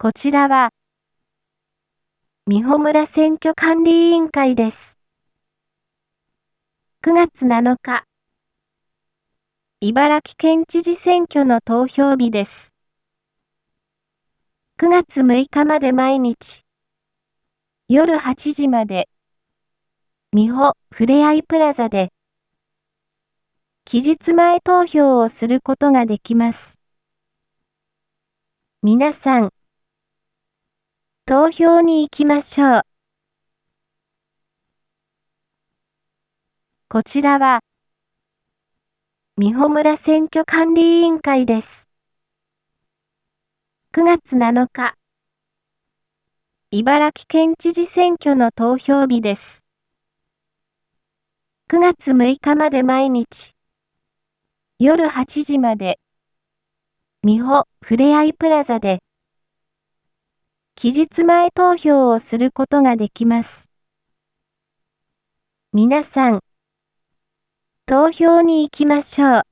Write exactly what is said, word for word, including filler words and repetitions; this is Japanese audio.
こちらは、美穂村選挙管理委員会です。くがつなのか、茨城県知事選挙の投票日です。くがつむいかまで毎日、夜はちじまで、美穂ふれあいプラザで、期日前投票をすることができます。皆さん、投票に行きましょう。こちらは、美穂村選挙管理委員会です。くがつなのか、茨城県知事選挙の投票日です。くがつむいかまで毎日、夜はちじまで、美穂ふれあいプラザで、期日前投票をすることができます。皆さん、投票に行きましょう。